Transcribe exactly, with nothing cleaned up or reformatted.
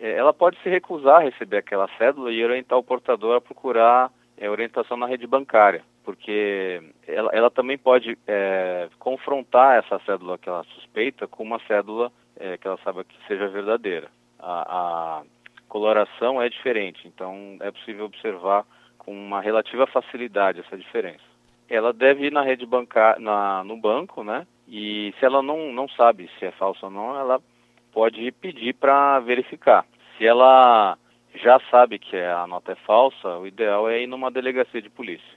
é, ela pode se recusar a receber aquela cédula e orientar o portador a procurar é, orientação na rede bancária, porque ela, ela também pode é, confrontar essa cédula que ela suspeita com uma cédula é, que ela sabe que seja verdadeira. A, a coloração é diferente, então é possível observar com uma relativa facilidade essa diferença. Ela deve ir na rede bancária, na, no banco, né? E se ela não, não sabe se é falsa ou não, ela pode pedir para verificar. Se ela já sabe que a nota é falsa, o ideal é ir numa delegacia de polícia.